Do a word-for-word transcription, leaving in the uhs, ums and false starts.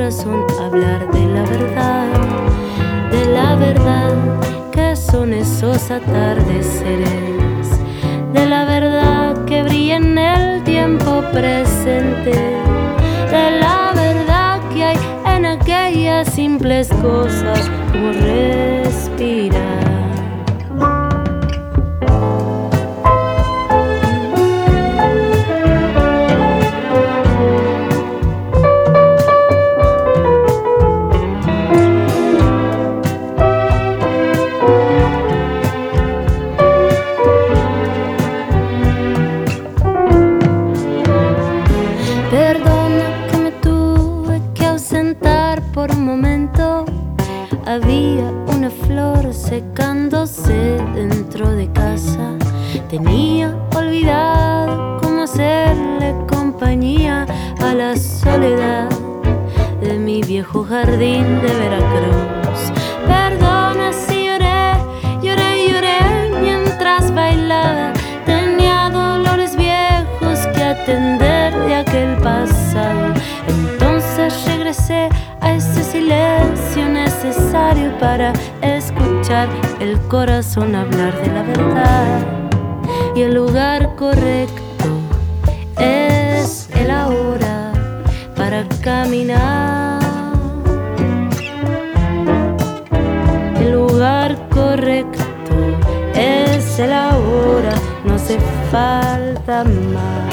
corazón hablar de la verdad, de la verdad que son esos atardeceres, de la verdad que brilla en el tiempo presente, de la verdad que hay en aquellas simples cosas como respirar. Había una flor secándose dentro de casa. Tenía olvidado cómo hacerle compañía a la soledad de mi viejo jardín de Veracruz. Perdona si lloré, lloré, lloré mientras bailaba. Tenía dolores viejos que atender de aquel pasado. Entonces regresé a ese silencio necesario para escuchar el corazón hablar de la verdad. Y el lugar correcto es el ahora para caminar. El lugar correcto es el ahora, no hace falta más.